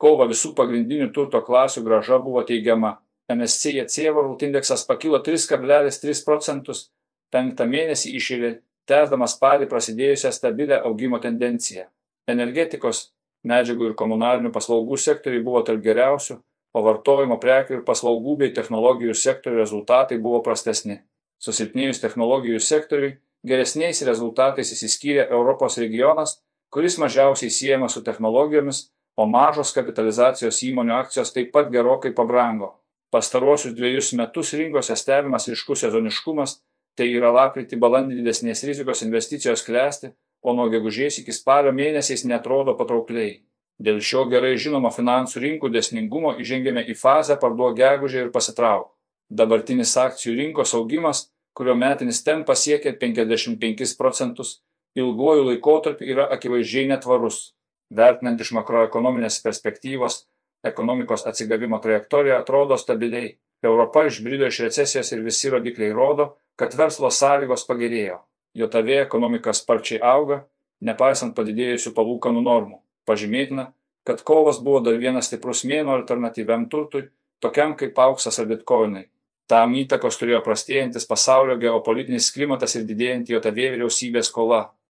kovą visų pagrindinių turto klasių grąža buvo teigiama. MSCI World indeksas pakilo 3,3% 5 mėnesį iš eilės, tęsdamas spalį prasidėjusią stabilę augimo tendenciją. Energetikos, medžiagų ir komunalinių paslaugų sektoriai buvo tarp geriausių, o vartojimo prekių ir paslaugų bei technologijų sektorių rezultatai buvo prastesni. Susilpnėjus technologijų sektoriui, geresniais rezultatais išsiskyrė Europos regionas, kuris mažiausiai siejamas su technologijomis, o mažos kapitalizacijos įmonių akcijos taip pat gerokai pabrango. Pastaruosius 2 metus rinkose stebimas ryškus sezoniškumas, tai yra lapkritį-balandį didesnės rizikos investicijos klesti, o nuo gegužės iki spalio mėnesiais neatrodo patraukliai. Dėl šio gerai žinomo finansų rinkų dėsningumo įžengėme į fazę parduok gegužę ir pasitrauk. Dabartinis akcijų rinkos augimas, kurio metinis tempas siekia 55%, ilguoju laikotarpiu yra akivaizdžiai netvarus. Vertinant iš makroekonominės perspektyvos, ekonomikos atsigavimo trajektorija atrodo stabiliai. Europa išbrido iš recesijos ir visi rodikliai rodo, kad verslo sąlygos pagerėjo. JAV ekonomika sparčiai auga, nepaisant padidėjusių palūkanų normų. Pažymėtina, kad kovas buvo dar vienas stiprus mėnuo alternatyviam turtui, tokiam kaip auksas ar bitkoinai. Tam įtakos turėjo prastėjantis pasaulio geopolitinis klimatas ir didėjanti JAV vyriausybės skola.